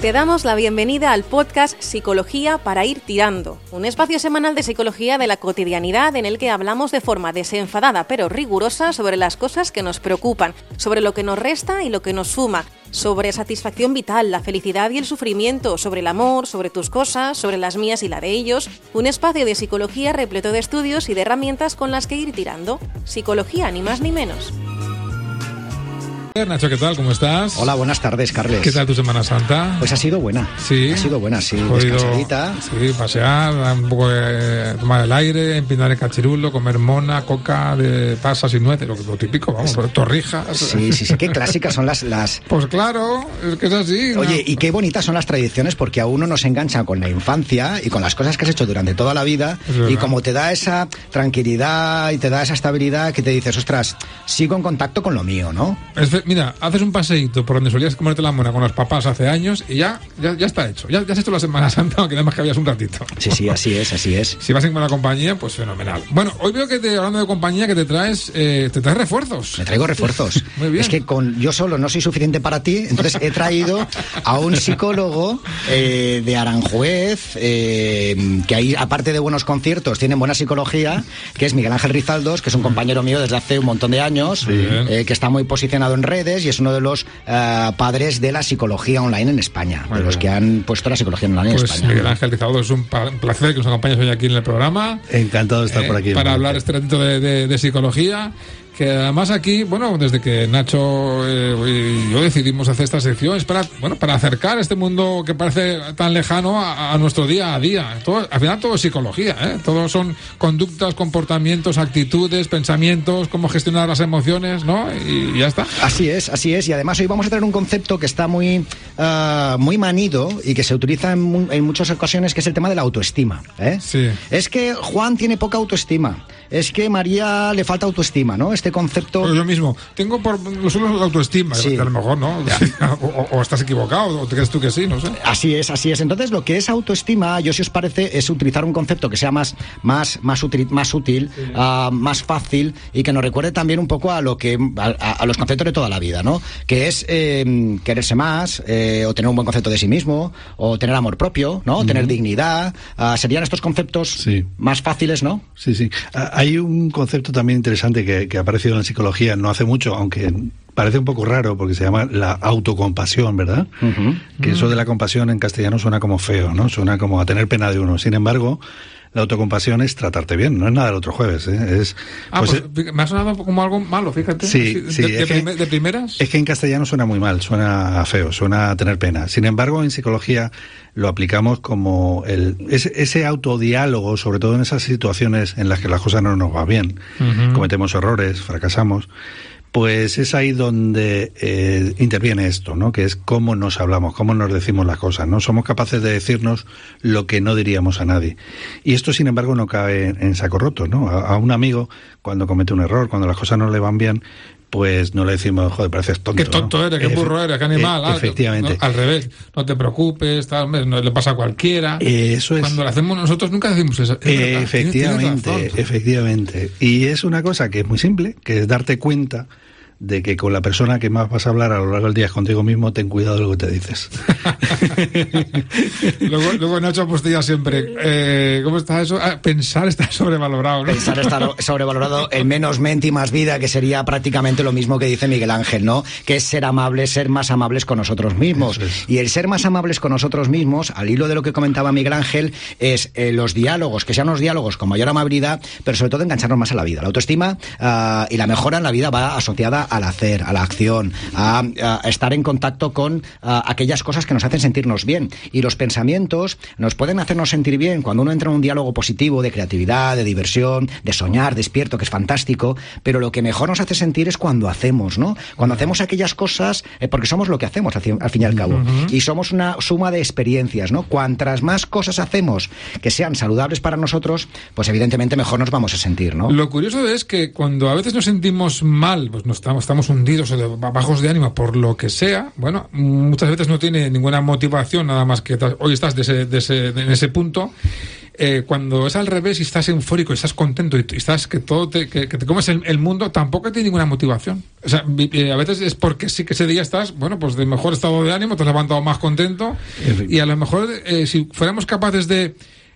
Te damos la bienvenida al podcast Psicología para ir tirando, un espacio semanal de psicología de la cotidianidad en el que hablamos de forma desenfadada pero rigurosa sobre las cosas que nos preocupan, sobre lo que nos resta y lo que nos suma, sobre satisfacción vital, la felicidad y el sufrimiento, sobre el amor, sobre tus cosas, sobre las mías y la de ellos, un espacio de psicología repleto de estudios y de herramientas con las que ir tirando. Psicología, ni más ni menos. Nacho, ¿qué tal? ¿Cómo estás? Hola, buenas tardes, Carles. ¿Qué tal tu Semana Santa? Pues ha sido buena. Sí. Ha sido buena, sí. Podido, descansadita. Sí, pasear, un poco de tomar el aire, empinar el cachirulo, comer mona, coca de pasas y nueces, lo típico, vamos, torrijas. Sí, qué clásicas son las... Pues claro, es que es así. Oye, ¿no? y qué bonitas son las tradiciones porque a uno nos engancha con la infancia y con las cosas que has hecho durante toda la vida y como te da esa tranquilidad y te da esa estabilidad que te dices, ostras, sigo en contacto con lo mío, ¿no? Mira, haces un paseíto por donde solías comerte la mona con los papás hace años y ya está hecho. Ya has hecho la Semana Santa, aunque nada más que habías un ratito. Sí, así es. Si vas en buena compañía, pues fenomenal. Bueno, hoy veo que hablando de compañía, que te traes refuerzos. Me traigo refuerzos. Muy bien. Es que yo solo no soy suficiente para ti, entonces he traído a un psicólogo de Aranjuez, que ahí, aparte de buenos conciertos, tienen buena psicología, que es Miguel Ángel Rizaldos, que es un compañero mío desde hace un montón de años, que está muy posicionado en redes y es uno de los padres de la psicología online en España, de los que han puesto la psicología online en España. Miguel Ángel Rizaldos, es un placer que nos acompañes hoy aquí en el programa. Encantado de estar por aquí. Para hablar este ratito de psicología. Que además aquí, bueno, desde que Nacho y yo decidimos hacer esta sección es para acercar este mundo que parece tan lejano a nuestro día a día. Al final todo es psicología, ¿eh? Todo son conductas, comportamientos, actitudes, pensamientos, cómo gestionar las emociones, ¿no? Y ya está. Así es. Y además hoy vamos a traer un concepto que está muy manido y que se utiliza en muchas ocasiones, que es el tema de la autoestima, ¿eh? Sí. Es que Juan tiene poca autoestima. Es que María le falta autoestima, ¿no? Este concepto... Pues lo mismo. Tengo por lo solo la autoestima. Sí. A lo mejor, ¿no? o estás equivocado, o te crees tú que sí, no sé. Así es. Entonces, lo que es autoestima, yo si os parece, es utilizar un concepto que sea más útil, sí. Más fácil y que nos recuerde también un poco a los conceptos de toda la vida, ¿no? Que es quererse más, o tener un buen concepto de sí mismo, o tener amor propio, ¿no? Tener dignidad. Serían estos conceptos más fáciles, ¿no? Sí. Hay un concepto también interesante que ha aparecido en la psicología no hace mucho, aunque parece un poco raro porque se llama la autocompasión, ¿verdad? Que eso de la compasión en castellano suena como feo, ¿no? Suena como a tener pena de uno. Sin embargo, la autocompasión es tratarte bien, no es nada del otro jueves, ¿eh? Me ha sonado como algo malo, fíjate. Sí. ¿De primeras? Es que en castellano suena muy mal, suena feo, suena a tener pena. Sin embargo, en psicología lo aplicamos como ese autodiálogo, sobre todo en esas situaciones en las que las cosas no nos van bien, cometemos errores, fracasamos. Pues es ahí donde interviene esto, ¿no? Que es cómo nos hablamos, cómo nos decimos las cosas, ¿no? Somos capaces de decirnos lo que no diríamos a nadie. Y esto, sin embargo, no cae en saco roto, ¿no? A un amigo, cuando comete un error, cuando las cosas no le van bien, pues no le decimos, joder, pareces tonto. Qué tonto eres, qué burro eres, qué animal. Efectivamente. Al revés, no te preocupes, no le pasa a cualquiera. Eso es. Cuando lo hacemos nosotros nunca decimos eso. Efectivamente. Y es una cosa que es muy simple, que es darte cuenta de que con la persona que más vas a hablar a lo largo del día es contigo mismo, ten cuidado de lo que te dices. luego Nacho apostilla siempre. ¿Cómo está eso? Pensar está sobrevalorado, ¿no? Pensar está sobrevalorado, el menos mente y más vida, que sería prácticamente lo mismo que dice Miguel Ángel, ¿no? Que es ser amables, ser más amables con nosotros mismos. Y el ser más amables con nosotros mismos, al hilo de lo que comentaba Miguel Ángel, es los diálogos, que sean unos diálogos con mayor amabilidad, pero sobre todo engancharnos más a la vida. La autoestima y la mejora en la vida va asociada al hacer, a la acción, a estar en contacto con aquellas cosas que nos hacen sentirnos bien. Y los pensamientos nos pueden hacernos sentir bien cuando uno entra en un diálogo positivo de creatividad, de diversión, de soñar despierto, que es fantástico, pero lo que mejor nos hace sentir es cuando hacemos, ¿no? Cuando hacemos aquellas cosas, porque somos lo que hacemos al fin y al cabo. Y somos una suma de experiencias, ¿no? Cuantas más cosas hacemos que sean saludables para nosotros, pues evidentemente mejor nos vamos a sentir, ¿no? Lo curioso es que cuando a veces nos sentimos mal, pues estamos hundidos o bajos de ánimo por lo que sea, bueno, muchas veces no tiene ninguna motivación, nada más que hoy estás en ese punto. cuando es al revés y estás eufórico y estás contento y estás que te comes el mundo, tampoco tiene ninguna motivación. O sea, a veces es porque sí que ese día estás, bueno, pues de mejor estado de ánimo, te has levantado más contento, y a lo mejor si fuéramos capaces de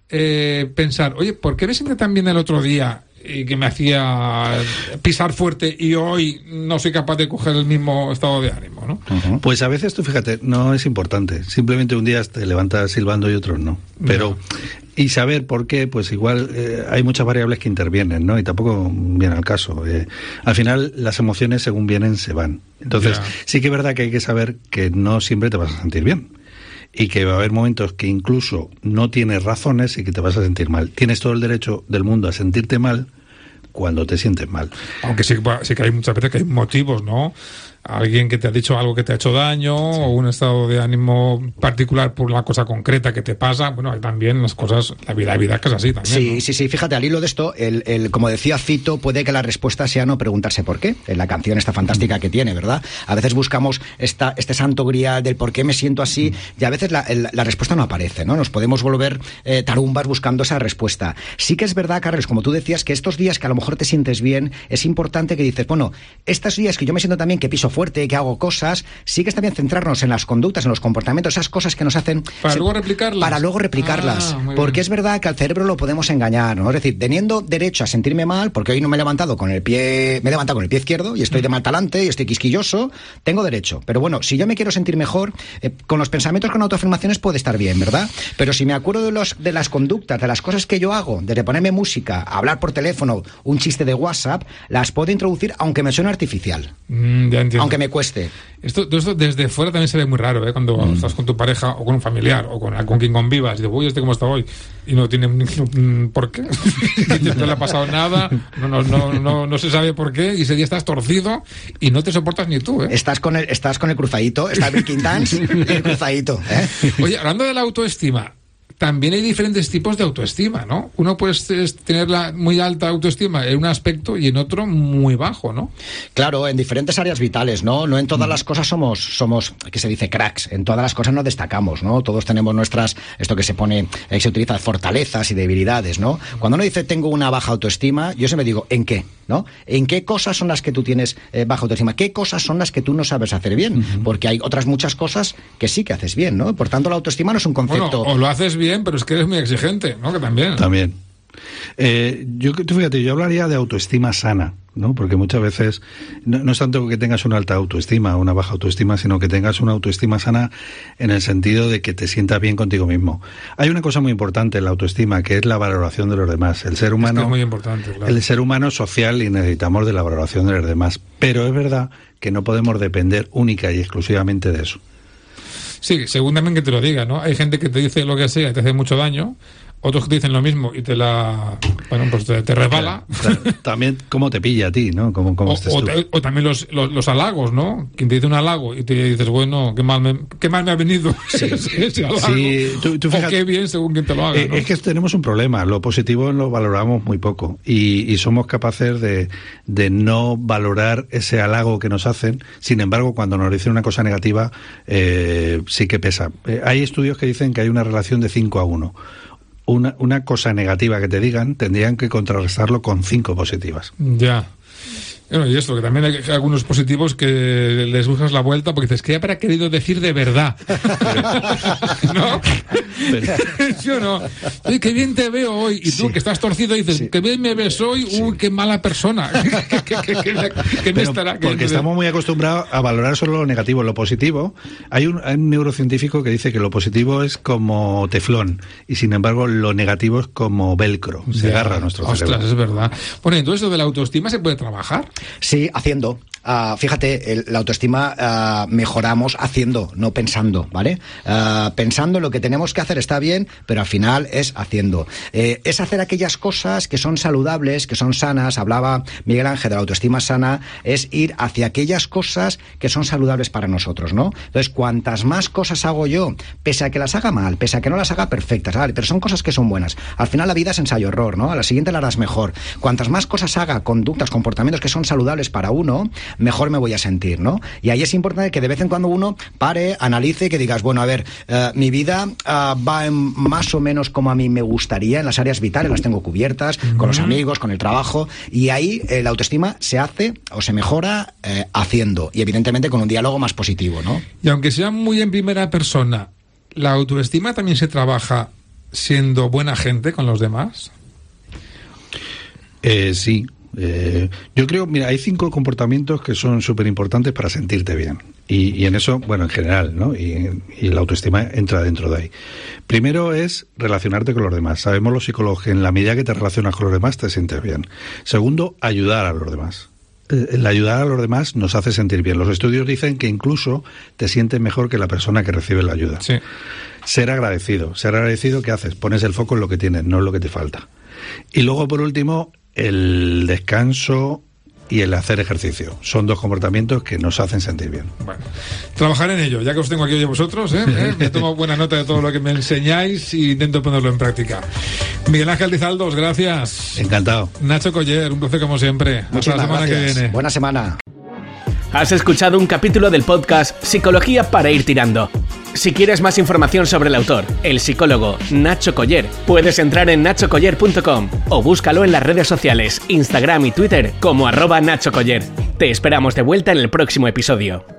pensar, oye, ¿por qué me siento tan bien el otro día y que me hacía pisar fuerte y hoy no soy capaz de coger el mismo estado de ánimo, ¿no? Uh-huh. Pues a veces, tú fíjate, no es importante. Simplemente un día te levantas silbando y otros no. Pero, y saber por qué, pues igual hay muchas variables que intervienen, ¿no? Y tampoco viene al caso. Al final, las emociones, según vienen, se van. Entonces, sí que es verdad que hay que saber que no siempre te vas a sentir bien. Y que va a haber momentos que incluso no tienes razones y que te vas a sentir mal. Tienes todo el derecho del mundo a sentirte mal cuando te sientes mal. Aunque sí que hay muchas veces que hay motivos, ¿no? Alguien que te ha dicho algo que te ha hecho daño, o un estado de ánimo particular por la cosa concreta que te pasa. Bueno, hay también las cosas, la vida que es así también. Sí, ¿no? sí, fíjate, al hilo de esto, como decía Fito, puede que la respuesta sea no preguntarse por qué, en la canción esta fantástica que tiene, ¿verdad? A veces buscamos este santo grial del por qué me siento así, y a veces la respuesta no aparece, ¿no? Nos podemos volver tarumbas buscando esa respuesta. Sí que es verdad, Carles, como tú decías, que estos días que a lo mejor te sientes bien, es importante que dices, bueno, estos días que yo me siento también que piso fuerte, que hago cosas, sí que está bien centrarnos en las conductas, en los comportamientos, esas cosas que nos hacen... Para luego replicarlas. Para luego replicarlas. Porque es verdad que al cerebro lo podemos engañar, ¿no? Es decir, teniendo derecho a sentirme mal, porque hoy no me he levantado con el pie izquierdo y estoy de mal talante y estoy quisquilloso, tengo derecho. Pero bueno, si yo me quiero sentir mejor, con los pensamientos, con autoafirmaciones puede estar bien, ¿verdad? Pero si me acuerdo de las conductas, de las cosas que yo hago, desde ponerme música, hablar por teléfono, un chiste de WhatsApp, las puedo introducir aunque me suene artificial. Ya entiendo. Aunque me cueste. Esto desde fuera también se ve muy raro, ¿eh? Cuando estás con tu pareja o con un familiar o con quien convivas y dices, uy, ¿cómo está hoy? Y no tiene por qué. No le ha pasado nada, no se sabe por qué, y ese día estás torcido y no te soportas ni tú, ¿eh? Estás con el cruzadito, está el breaking dance y el cruzadito, ¿eh? Oye, hablando de la autoestima, también hay diferentes tipos de autoestima, ¿no? Uno puede tener la muy alta autoestima en un aspecto y en otro muy bajo, ¿no? Claro, en diferentes áreas vitales, ¿no? No en todas las cosas somos, que se dice cracks, en todas las cosas nos destacamos, ¿no? Todos tenemos nuestras, esto que se utiliza, fortalezas y debilidades, ¿no? Cuando uno dice tengo una baja autoestima, yo siempre digo, ¿en qué? ¿No? ¿En qué cosas son las que tú tienes baja autoestima? ¿Qué cosas son las que tú no sabes hacer bien? Porque hay otras muchas cosas que sí que haces bien, ¿no? Por tanto, la autoestima no es un concepto... Bueno, o lo haces bien, pero es que eres muy exigente, ¿no? Que también. También. Tú fíjate, yo hablaría de autoestima sana, ¿no? Porque muchas veces no es tanto que tengas una alta autoestima o una baja autoestima, sino que tengas una autoestima sana en el sentido de que te sientas bien contigo mismo. Hay una cosa muy importante en la autoestima, que es la valoración de los demás. El ser humano es muy importante, claro. El ser humano es social y necesitamos de la valoración de los demás. Pero es verdad que no podemos depender única y exclusivamente de eso. Sí, según también que te lo diga, ¿no? Hay gente que te dice lo que sea y te hace mucho daño, otros que te dicen lo mismo y te resbala. Claro. También cómo te pilla a ti, ¿no? Cómo estés tú. O también los halagos, ¿no? Quien te dice un halago y te dices, bueno, qué mal me ha venido ese halago. Sí, tú fíjate, o qué bien según quien te lo haga, ¿no? Es que tenemos un problema, lo positivo lo valoramos muy poco y somos capaces de no valorar ese halago que nos hacen. Sin embargo, cuando nos dicen una cosa negativa, sí que pesa. Hay estudios que dicen que hay una relación de 5-1. Una cosa negativa que te digan tendrían que contrarrestarlo con 5 positivas. Ya. Bueno, y esto, que también hay algunos positivos que les buscas la vuelta porque dices, ¿qué habrá querido decir de verdad? ¿No? Yo no. Oye, qué bien te veo hoy. Y tú, que estás torcido, dices, qué bien me ves hoy. Uy, qué mala persona. ¿Qué me estará? Porque estamos muy acostumbrados a valorar solo lo negativo. Lo positivo, hay un neurocientífico que dice que lo positivo es como teflón y sin embargo lo negativo es como velcro. Se agarra a nuestro cerebro. Ostras, es verdad. Bueno, entonces lo de la autoestima se puede trabajar. Sí, haciendo. Fíjate, la autoestima mejoramos haciendo, no pensando, ¿vale? Pensando en lo que tenemos que hacer está bien, pero al final es haciendo. Es hacer aquellas cosas que son saludables, que son sanas. Hablaba Miguel Ángel de la autoestima sana, es ir hacia aquellas cosas que son saludables para nosotros, ¿no? Entonces, cuantas más cosas hago yo, pese a que las haga mal, pese a que no las haga perfectas, ¿vale? Pero son cosas que son buenas. Al final la vida es ensayo-error, ¿no? A la siguiente la harás mejor. Cuantas más cosas haga, conductas, comportamientos que son son saludables para uno, mejor me voy a sentir, ¿no? Y ahí es importante que de vez en cuando uno pare, analice, que digas, bueno, a ver, mi vida va más o menos como a mí me gustaría, en las áreas vitales las tengo cubiertas, con los amigos, con el trabajo, y ahí la autoestima se hace o se mejora haciendo, y evidentemente con un diálogo más positivo, ¿no? Y aunque sea muy en primera persona, ¿la autoestima también se trabaja siendo buena gente con los demás? Sí. Yo creo, mira, hay 5 comportamientos que son súper importantes para sentirte bien. Y en eso, bueno, en general, ¿no? Y la autoestima entra dentro de ahí. Primero es relacionarte con los demás. Sabemos los psicólogos que en la medida que te relacionas con los demás te sientes bien. Segundo, ayudar a los demás. El ayudar a los demás nos hace sentir bien. Los estudios dicen que incluso te sientes mejor que la persona que recibe la ayuda. Sí. Ser agradecido. Ser agradecido, ¿qué haces? Pones el foco en lo que tienes, no en lo que te falta. Y luego, por último, el descanso y el hacer ejercicio. Son 2 comportamientos que nos hacen sentir bien. Bueno, trabajar en ello, ya que os tengo aquí hoy a vosotros, me tomo buena nota de todo lo que me enseñáis e intento ponerlo en práctica. Miguel Ángel Lizaldos, gracias. Encantado. Nacho Coller, un placer como siempre. Muchísimas hasta la semana gracias. que viene. Buena semana. Has escuchado un capítulo del podcast Psicología para ir tirando. Si quieres más información sobre el autor, el psicólogo Nacho Coller, puedes entrar en nachocoller.com o búscalo en las redes sociales, Instagram y Twitter como @NachoColler. Te esperamos de vuelta en el próximo episodio.